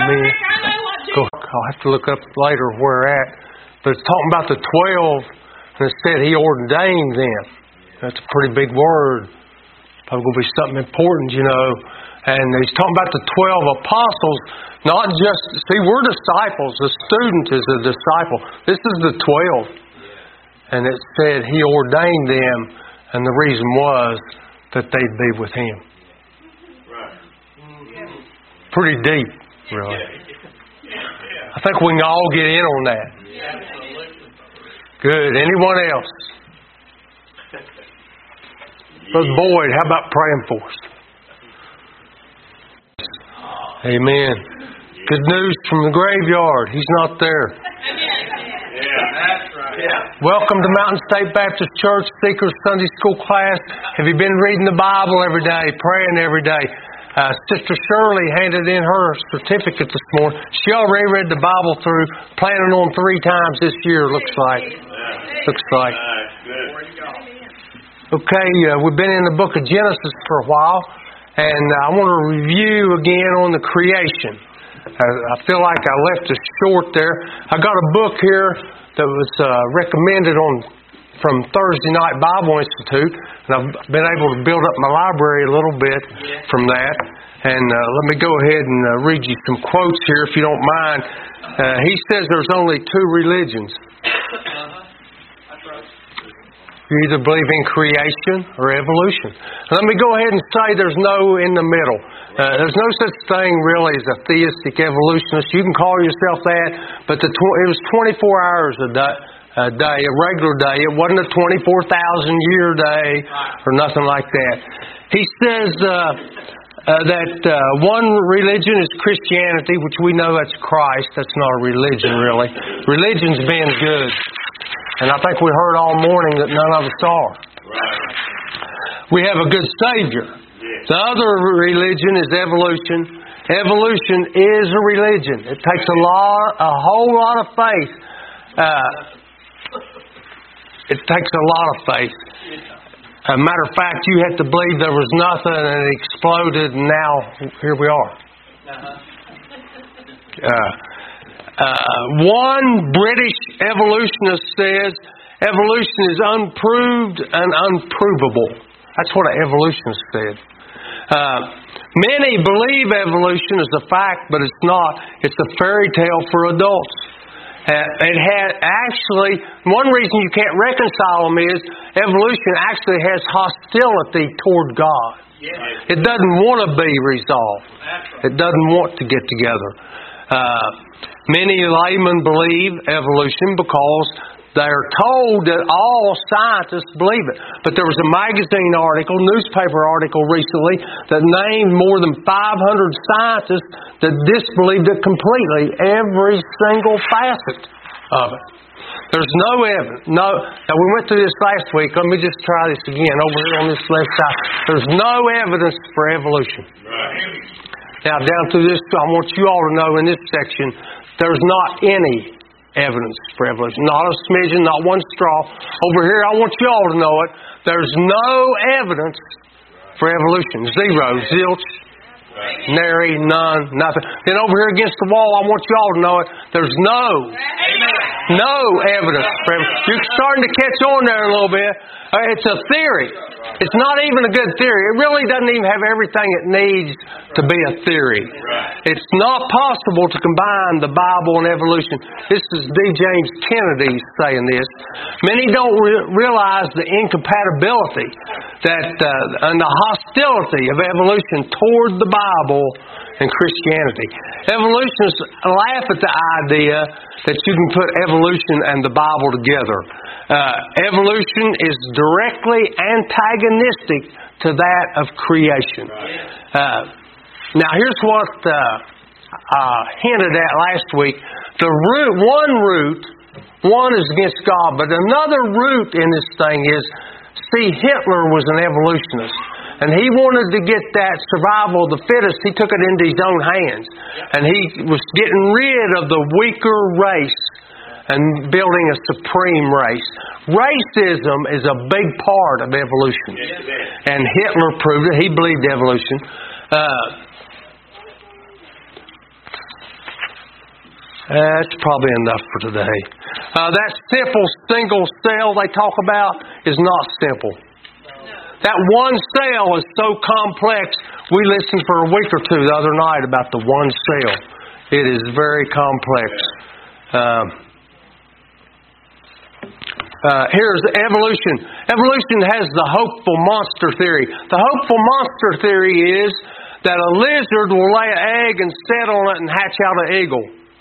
Amen. I'll have to look up later where we're at. But it's talking about the 12, and it said He ordained them. That's a pretty big word. Probably going to be something important, you know. And He's talking about the 12 apostles, not just, see, we're disciples. The student is a disciple. This is the 12. And it said He ordained them, and the reason was that they'd be with Him. Pretty deep, really. I think we can all get in on that. Good. Anyone else? Brother Boyd, how about praying for us? Amen. Good news from the graveyard. He's not there. That's right. Welcome to Mountain State Baptist Church Seekers Sunday School class. Have you been reading the Bible every day, praying every day? Sister Shirley handed in her certificate this morning. She already read the Bible through, planning on 3 times this year, looks like. Okay, we've been in the book of Genesis for a while, and I want to review again on the creation. I feel like I left us short there. I got a book here that was recommended from Thursday Night Bible Institute, and I've been able to build up my library a little bit from that. And let me go ahead and read you some quotes here, if you don't mind. He says there's only 2 religions. You either believe in creation or evolution. Let me go ahead and say there's no in the middle. There's no such thing really as a theistic evolutionist. You can call yourself that, but it was 24 hours a day, a regular day. It wasn't a 24,000-year day or nothing like that. He says that one religion is Christianity, which we know that's Christ. That's not a religion, really. Religion's being good. And I think we heard all morning that none of us are. We have a good Savior. The other religion is evolution. Evolution is a religion. It takes a whole lot of faith. It takes a lot of faith. As a matter of fact, you had to believe there was nothing and it exploded, and now here we are. One British evolutionist says evolution is unproved and unprovable. That's what an evolutionist said. Many believe evolution is a fact, but it's not. It's a fairy tale for adults. It had actually, one reason you can't reconcile them is evolution actually has hostility toward God. It doesn't want to be resolved. It doesn't want to get together. Many laymen believe evolution because they're told that all scientists believe it. But there was a newspaper article recently that named more than 500 scientists that disbelieved it completely, every single facet of it. There's no evidence. Now we went through this last week. Let me just try this again over here on this left side. There's no evidence for evolution. Now down through this, I want you all to know in this section, there's not any evidence for evolution. Not a smidgen, not one straw. Over here, I want you all to know it. There's no evidence for evolution. Zero, zilch, nary, none, nothing. Then over here against the wall, I want you all to know it. There's no evidence for evolution. You're starting to catch on there a little bit. It's a theory. It's not even a good theory. It really doesn't even have everything it needs to be a theory. It's not possible to combine the Bible and evolution. This is D. James Kennedy saying this. Many don't realize the incompatibility and the hostility of evolution toward the Bible and Christianity. Evolutionists laugh at the idea that you can put evolution and the Bible together. Evolution is directly antagonistic to that of creation. Now here's what I hinted at last week. One is against God, but another root in this thing is, Hitler was an evolutionist. And he wanted to get that survival of the fittest. He took it into his own hands. And he was getting rid of the weaker race and building a supreme race. Racism is a big part of evolution. And Hitler proved it. He believed evolution. That's probably enough for today. That simple single cell they talk about is not simple. That one cell is so complex. We listened for a week or two the other night about the one cell. It is very complex. Here's evolution. Evolution has the hopeful monster theory. The hopeful monster theory is that a lizard will lay an egg and set on it and hatch out an eagle.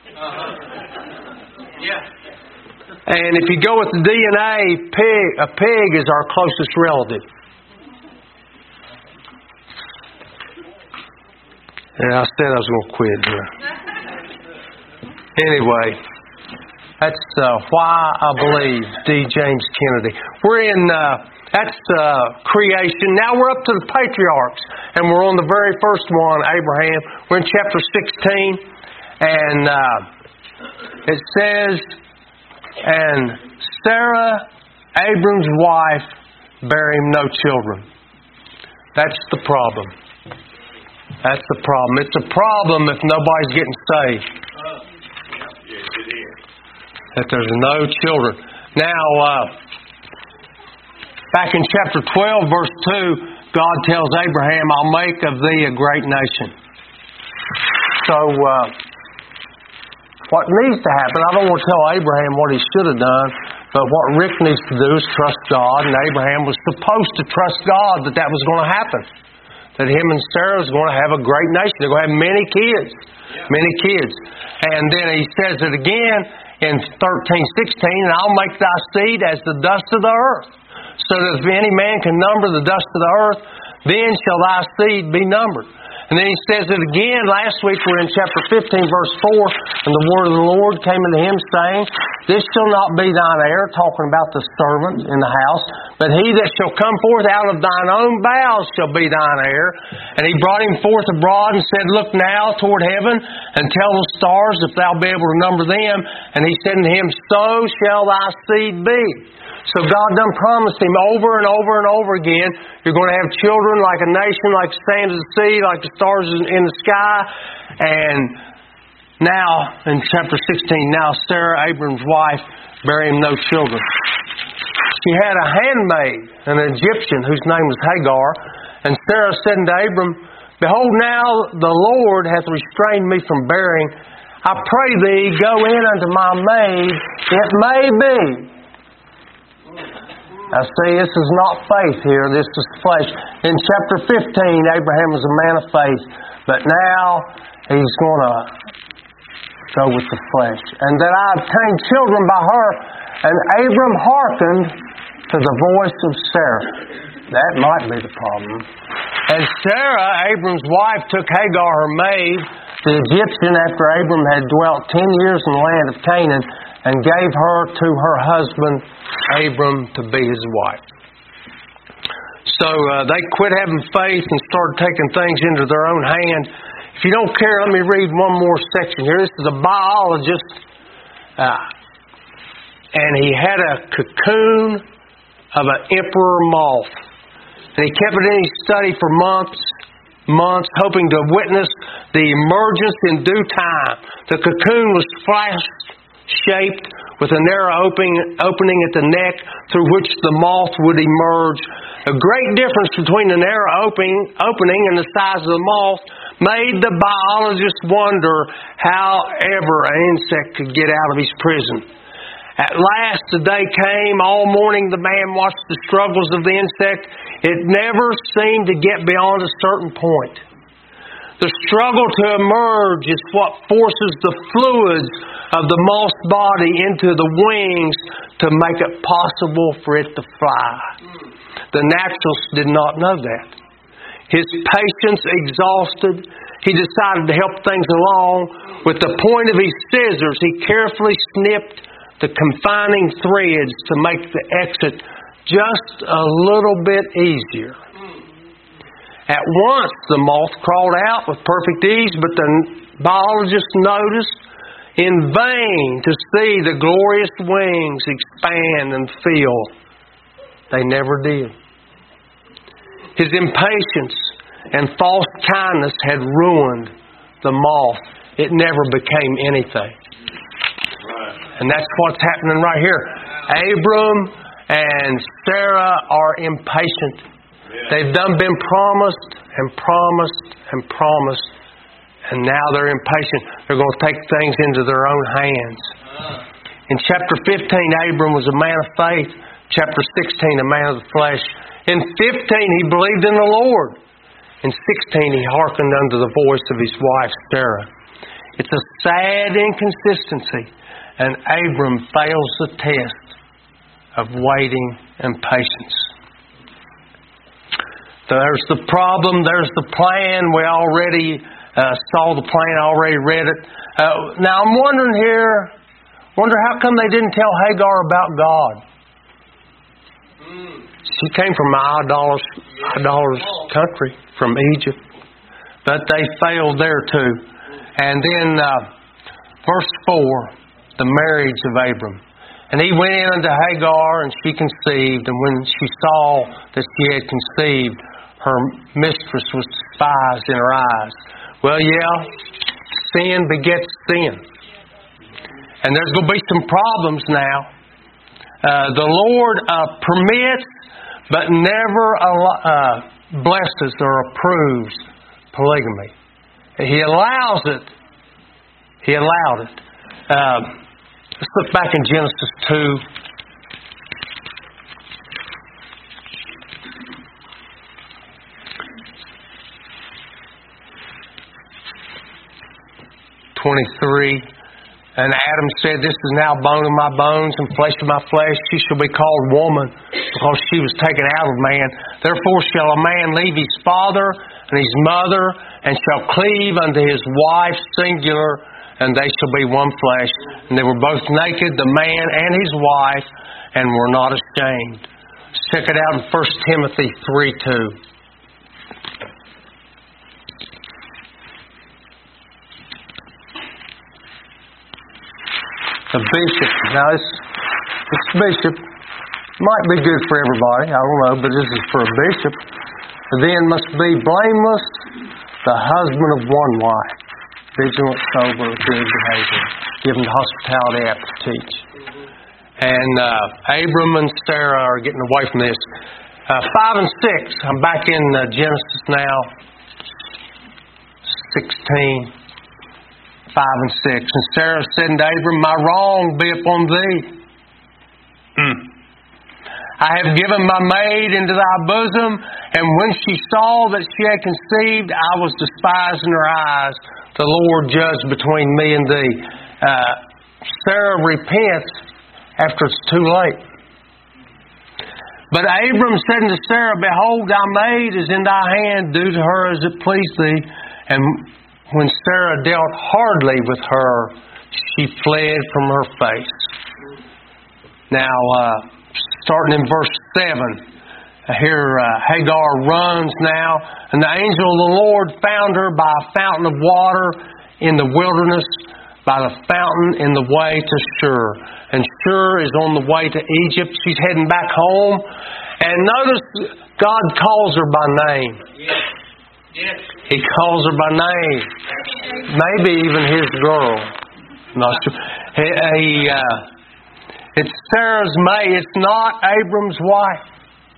And if you go with the DNA, a pig is our closest relative. Yeah, I said I was going to quit here. Anyway, that's Why I Believe, D. James Kennedy. We're in, that's creation. Now we're up to the patriarchs. And we're on the very first one, Abraham. We're in chapter 16. And it says, and Sarah, Abram's wife, bare him no children. That's the problem. That's the problem. It's a problem if nobody's getting saved. That there's no children. Now, back in chapter 12, verse 2, God tells Abraham, I'll make of thee a great nation. So, what needs to happen, I don't want to tell Abraham what he should have done, but what Rick needs to do is trust God, and Abraham was supposed to trust God that was going to happen. That him and Sarah was going to have a great nation. They're going to have many kids. Many kids. And then he says it again in 13:16, and I'll make thy seed as the dust of the earth, so that if any man can number the dust of the earth, then shall thy seed be numbered. And then he says it again. Last week we're in chapter 15, verse 4, and the word of the Lord came unto him, saying, this shall not be thine heir, talking about the servant in the house, but he that shall come forth out of thine own bowels shall be thine heir. And he brought him forth abroad and said, look now toward heaven, and tell the stars if thou be able to number them. And he said unto him, so shall thy seed be. So God done promised him over and over and over again, you're going to have children like a nation, like the sand of the sea, like the stars in the sky. And now, in chapter 16, now Sarah, Abram's wife, bare him no children. She had a handmaid, an Egyptian, whose name was Hagar. And Sarah said unto Abram, behold, now the Lord hath restrained me from bearing. I pray thee, go in unto my maid, it may be. Now see, this is not faith here, this is flesh. In chapter 15, Abraham was a man of faith, but now he's going to go with the flesh. And that I obtained children by her, and Abram hearkened to the voice of Sarah. That might be the problem. And Sarah, Abram's wife, took Hagar, her maid, the Egyptian, after Abram had dwelt 10 years in the land of Canaan, and gave her to her husband, Abram, to be his wife. So they quit having faith and started taking things into their own hand. If you don't care, let me read one more section here. This is a biologist, and he had a cocoon of an emperor moth. And he kept it in his study for months, hoping to witness the emergence in due time. The cocoon was flash-shaped with a narrow opening at the neck through which the moth would emerge. A great difference between the narrow opening and the size of the moth made the biologist wonder how ever an insect could get out of his prison. At last the day came. All morning the man watched the struggles of the insect. It never seemed to get beyond a certain point. The struggle to emerge is what forces the fluids of the moth's body into the wings to make it possible for it to fly. The naturalist did not know that. His patience exhausted, he decided to help things along. With the point of his scissors, he carefully snipped the confining threads to make the exit just a little bit easier. At once the moth crawled out with perfect ease, but the biologist noticed in vain to see the glorious wings expand and fill. They never did. His impatience and false kindness had ruined the moth. It never became anything. And that's what's happening right here. Abram and Sarah are impatient. They've been promised and promised and promised, and now they're impatient. They're going to take things into their own hands. In chapter 15, Abram was a man of faith. Chapter 16, a man of the flesh. In 15, he believed in the Lord. In 16, he hearkened unto the voice of his wife, Sarah. It's a sad inconsistency, and Abram fails the test of waiting and patience. There's the problem, there's the plan. We already saw the plan, already read it. Now I'm wondering here, how come they didn't tell Hagar about God? She came from an idolatrous country, from Egypt. But they failed there too. And then verse 4, the marriage of Abram. And he went in unto Hagar, and she conceived. And when she saw that she had conceived, her mistress was despised in her eyes. Well, sin begets sin. And there's going to be some problems now. The Lord permits, but never blesses or approves polygamy. He allows it. He allowed it. Let's look back in Genesis 2. And Adam said, This is now bone of my bones and flesh of my flesh. She shall be called woman, because she was taken out of man. Therefore shall a man leave his father and his mother, and shall cleave unto his wife, singular, and they shall be one flesh. And they were both naked, the man and his wife, and were not ashamed. Let's check it out in 1 Timothy 3:2. A bishop. Now, this bishop might be good for everybody. I don't know, but this is for a bishop. Then must be blameless, the husband of one wife, vigilant, sober, good behavior, given to hospitality, apt to teach. And Abram and Sarah are getting away from this. 5 and 6. I'm back in Genesis now. 16. 5 and 6. And Sarah said unto Abram, My wrong be upon thee. I have given my maid into thy bosom, and when she saw that she had conceived, I was despised in her eyes. The Lord judged between me and thee. Sarah repents after it's too late. But Abram said unto Sarah, Behold, thy maid is in thy hand, do to her as it please thee. And when Sarah dealt hardly with her, she fled from her face. Now, starting in verse 7, here Hagar runs now, and the angel of the Lord found her by a fountain of water in the wilderness, by the fountain in the way to Shur. And Shur is on the way to Egypt. She's heading back home. And notice God calls her by name. Yes. He calls her by name. Maybe even his girl. Not sure. It's Sarah's maid. It's not Abram's wife.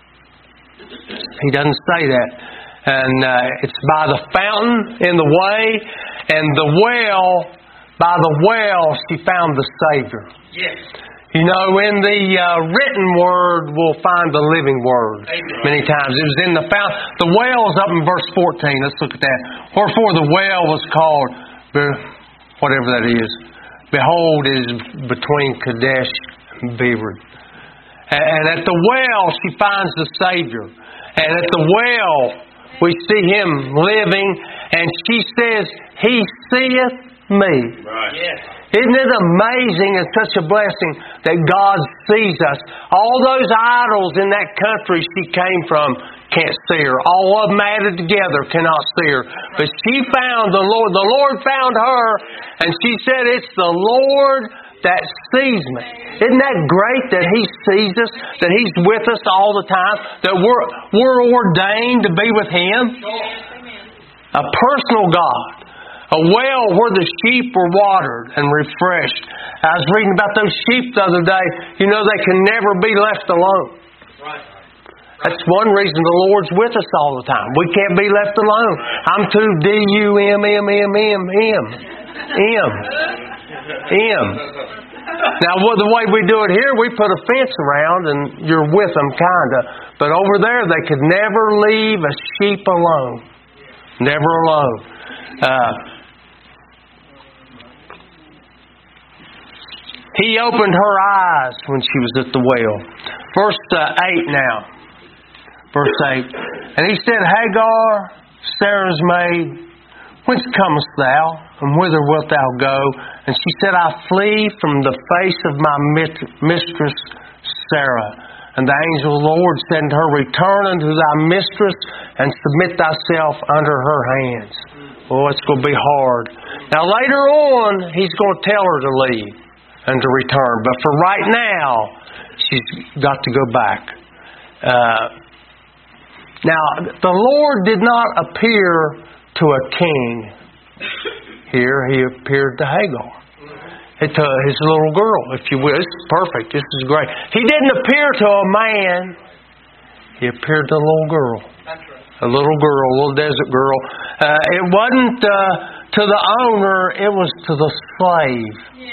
He doesn't say that. And it's by the fountain in the way, and the well. By the well, she found the Savior. Yes. You know, in the written word, we'll find the living word. Amen. Many times. It was in the fountain. The well is up in verse 14. Let's look at that. Wherefore the well was called, whatever that is. Behold, it is between Kadesh and Bered. And at the well, she finds the Savior. And at the well, we see Him living. And she says, He seeth me. Right. Yes. Isn't it amazing and such a blessing that God sees us? All those idols in that country she came from can't see her. All of them added together cannot see her. But she found the Lord. The Lord found her, and she said, It's the Lord that sees me. Isn't that great that He sees us, that He's with us all the time, that we're ordained to be with Him? A personal God. A well where the sheep were watered and refreshed. I was reading about those sheep the other day. You know, they can never be left alone. Right. That's one reason the Lord's with us all the time. We can't be left alone. I'm too D-U-M-M-M-M-M. M. Now, the way we do it here, we put a fence around and you're with them, kind of. But over there, they could never leave a sheep alone. Never alone. He opened her eyes when she was at the well. Verse 8 now. Verse 8. And he said, Hagar, Sarah's maid, whence comest thou, and whither wilt thou go? And she said, I flee from the face of my mistress Sarah. And the angel of the Lord said unto her, Return unto thy mistress, and submit thyself under her hands. Oh, it's going to be hard. Now later on, he's going to tell her to leave and to return. But for right now, she's got to go back. Now, the Lord did not appear to a king here. He appeared to Hagar. To his little girl, if you will. This is perfect. This is great. He didn't appear to a man. He appeared to a little girl. That's right. A little girl, a little desert girl. It wasn't to the owner. It was to the slave.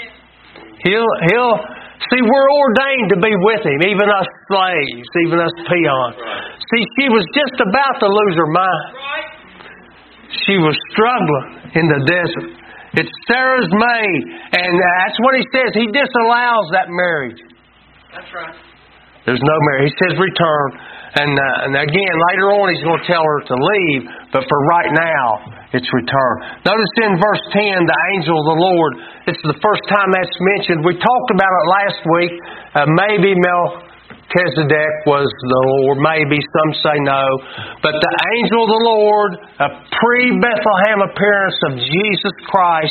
He'll see, we're ordained to be with him, even us slaves, even us peons. Right. See, she was just about to lose her mind. Right. She was struggling in the desert. It's Sarah's maid. And that's what he says. He disallows that marriage. That's right. There's no marriage. He says return. And again, later on he's going to tell her to leave. But for right now, it's return. Notice in verse 10, the angel of the Lord. It's the first time that's mentioned. We talked about it last week. Maybe Melchizedek was the Lord. Maybe some say no. But the angel of the Lord, a pre-Bethlehem appearance of Jesus Christ,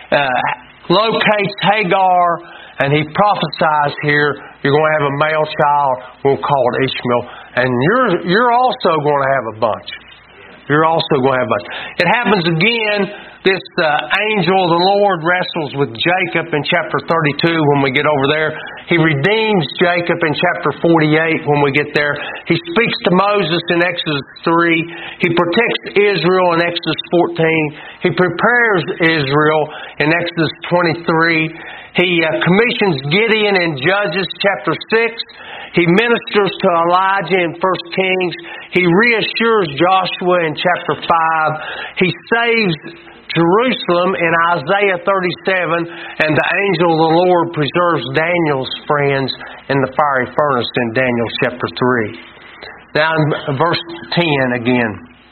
locates Hagar, and he prophesies here, you're going to have a male child. We'll call it Ishmael. And you're also going to have a bunch. You're also going to have a bunch. It happens again. This angel of the Lord wrestles with Jacob in chapter 32 when we get over there. He redeems Jacob in chapter 48 when we get there. He speaks to Moses in Exodus 3. He protects Israel in Exodus 14. He prepares Israel in Exodus 23. He commissions Gideon in Judges chapter 6. He ministers to Elijah in 1 Kings. He reassures Joshua in chapter 5. He saves Jerusalem in Isaiah 37. And the angel of the Lord preserves Daniel's friends in the fiery furnace in Daniel chapter 3. Now in verse 10 again.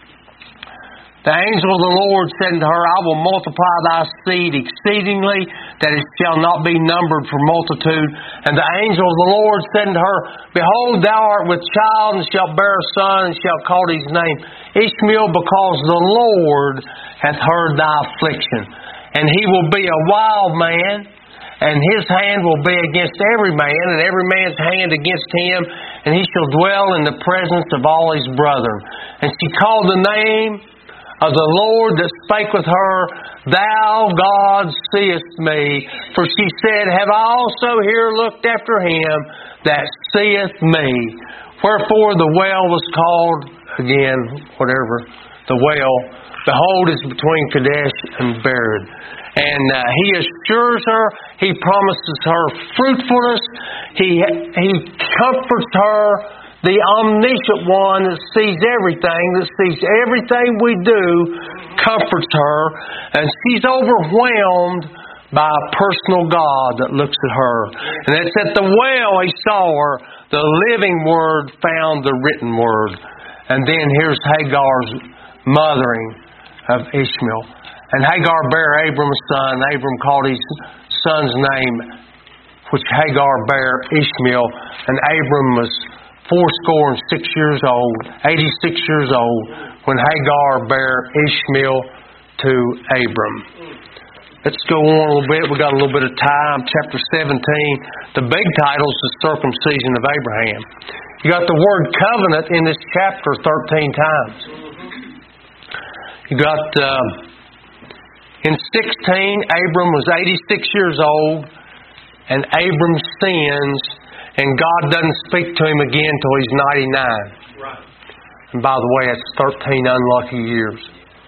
The angel of the Lord said unto her, I will multiply thy seed exceedingly, that it shall not be numbered for multitude. And the angel of the Lord said unto her, Behold, thou art with child, and shalt bear a son, and shalt call his name Ishmael, because the Lord hath heard thy affliction. And he will be a wild man, and his hand will be against every man, and every man's hand against him, and he shall dwell in the presence of all his brethren. And she called the name of the Lord that spake with her, Thou, God, seest me. For she said, Have I also here looked after him that seeth me? Wherefore the well was called, again, whatever, the well, behold, is between Kadesh and Bered. And he assures her, he promises her fruitfulness, he comforts her. The omniscient one that sees everything we do, comforts her, and she's overwhelmed by a personal God that looks at her. And it's at the well he saw her, the living Word found the written Word. And then here's Hagar's mothering of Ishmael. And Hagar bare Abram a son. Abram called his son's name, which Hagar bare Ishmael. And Abram was 86 years old, when Hagar bare Ishmael to Abram. Let's go on a little bit. We've got a little bit of time. Chapter 17. The big title is the circumcision of Abraham. You got the word covenant in this chapter 13 times. You got in 16, Abram was 86 years old. and Abram sins, and God doesn't speak to him again till he's 99. Right. And by the way, that's 13 unlucky years.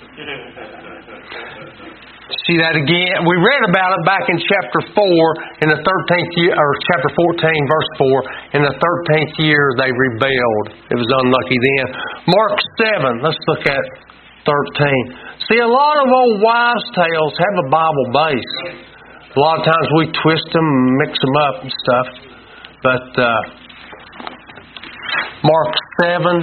See that again? We read about it back in chapter 4 in the 13th year, or chapter 14, verse 4. In the 13th year, they rebelled. It was unlucky then. Mark 7. Let's look at 13. See, a lot of old wives' tales have a Bible base. A lot of times we twist them, mix them up and stuff. But Mark 7.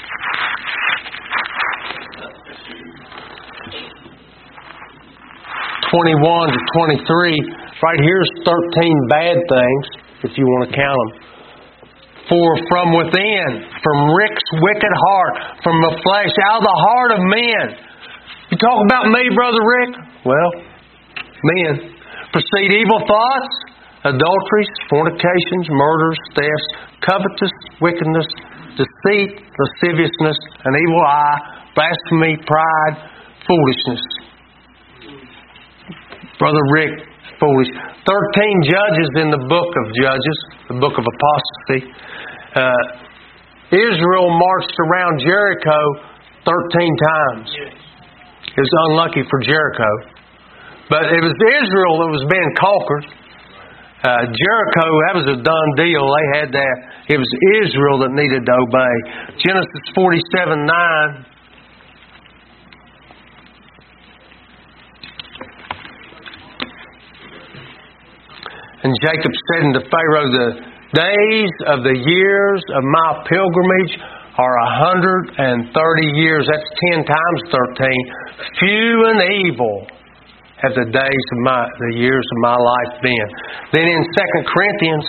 21 to 23, right here's 13 bad things, if you want to count them. For from within, from Rick's wicked heart, from the flesh, out of the heart of men. You talk about me, Brother Rick? Well, men. Proceed evil thoughts, adulteries, fornications, murders, thefts, covetous, wickedness, deceit, lasciviousness, an evil eye, blasphemy, pride, foolishness. Brother Rick, foolish. 13 judges in the book of Judges, the book of apostasy. Israel marched around Jericho 13 times. It was unlucky for Jericho. But it was Israel that was being conquered. Jericho, that was a done deal. They had that. It was Israel that needed to obey. Genesis 47:9. And Jacob said unto Pharaoh, the days of the years of my pilgrimage are 130 years. That's 10 times 13. Few and evil have the days of the years of my life been. Then in 2 Corinthians,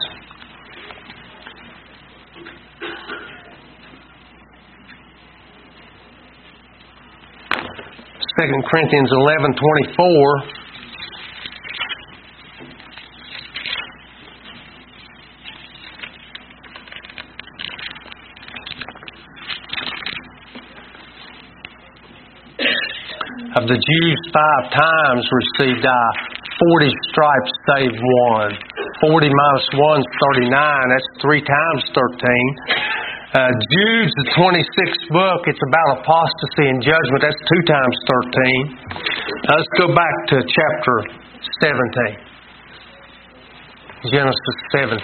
Second Corinthians 11:24. Of the Jews 5 times received I 40 stripes save one. 40 minus 1 is 39. That's 3 times 13. Jude, the 26th book, it's about apostasy and judgment. That's 2 times 13. Let's go back to chapter 17. Genesis 17.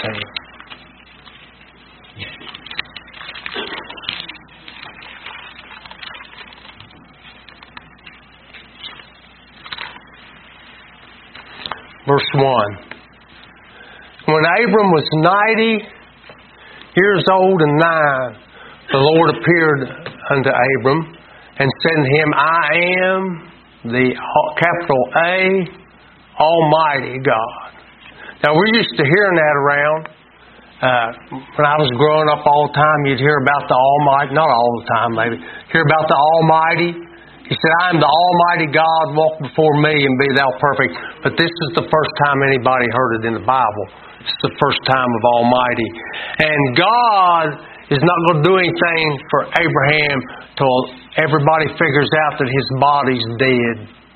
Verse 1. When Abram was 90 years old and 9, the Lord appeared unto Abram and said to him, I am the capital A, Almighty God. Now we're used to hearing that around. When I was growing up all the time, you'd hear about the Almighty, not all the time maybe, hear about the Almighty. He said, I am the Almighty God, walk before me and be thou perfect. But this is the first time anybody heard it in the Bible. It's the first time of Almighty. And God is not going to do anything for Abraham till everybody figures out that his body's dead.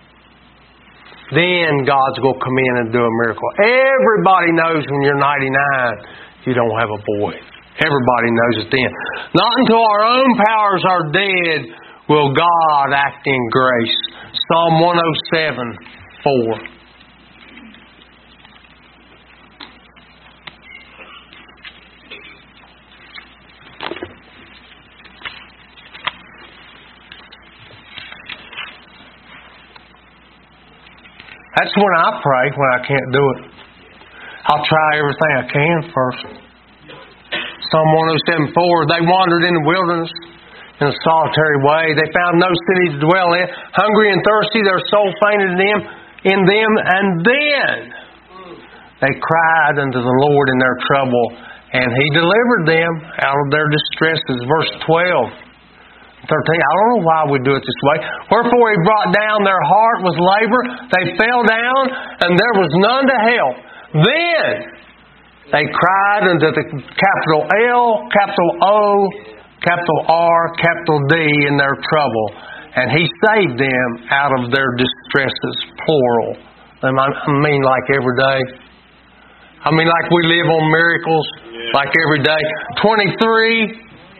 Then God's going to come in and do a miracle. Everybody knows when you're 99, you don't have a boy. Everybody knows it then. Not until our own powers are dead will God act in grace. Psalm 107:4. That's when I pray, when I can't do it. I'll try everything I can first. Psalm 107:4. They wandered in the wilderness in a solitary way. They found no city to dwell in. Hungry and thirsty, their soul fainted in them. And then they cried unto the Lord in their trouble, and He delivered them out of their distresses. Verse 12, 13. I don't know why we do it this way. Wherefore He brought down their heart with labor. They fell down, and there was none to help. Then they cried unto the capital L, capital O, capital R, capital D in their trouble. And He saved them out of their distresses, plural. I mean like every day. I mean, like we live on miracles, like every day. 23,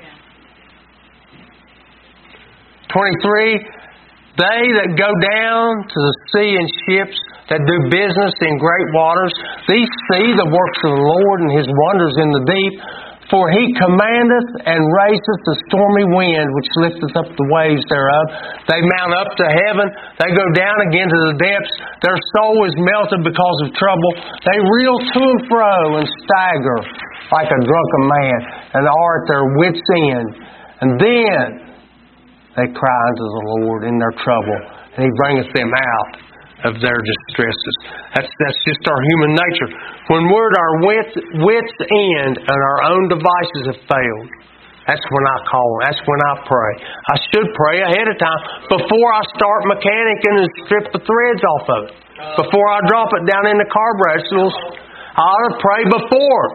they that go down to the sea in ships, that do business in great waters, these see the works of the Lord and His wonders in the deep. For He commandeth and raiseth the stormy wind, which lifteth up the waves thereof. They mount up to heaven. They go down again to the depths. Their soul is melted because of trouble. They reel to and fro and stagger like a drunken man, and are at their wits' end. And then they cry unto the Lord in their trouble, and He bringeth them out of their distresses. That's just our human nature. When we're at our wits' end and our own devices have failed, that's when I call. That's when I pray. I should pray ahead of time before I start mechanicking and strip the threads off of it. Before I drop it down in the carburetor, I ought to pray before.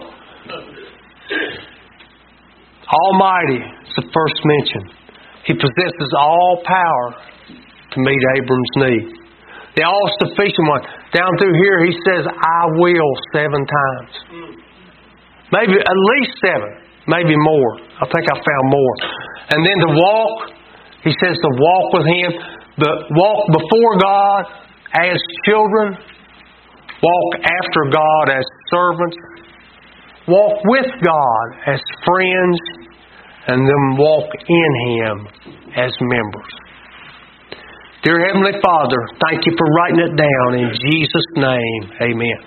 Almighty is the first mention. He possesses all power to meet Abram's need. The all-sufficient one. Down through here, he says, I will 7 times. Maybe at least 7. Maybe more. I think I found more. And then to walk, he says to walk with Him. Walk before God as children. Walk after God as servants. Walk with God as friends. And then walk in Him as members. Dear Heavenly Father, thank You for writing it down. In Jesus' name, amen.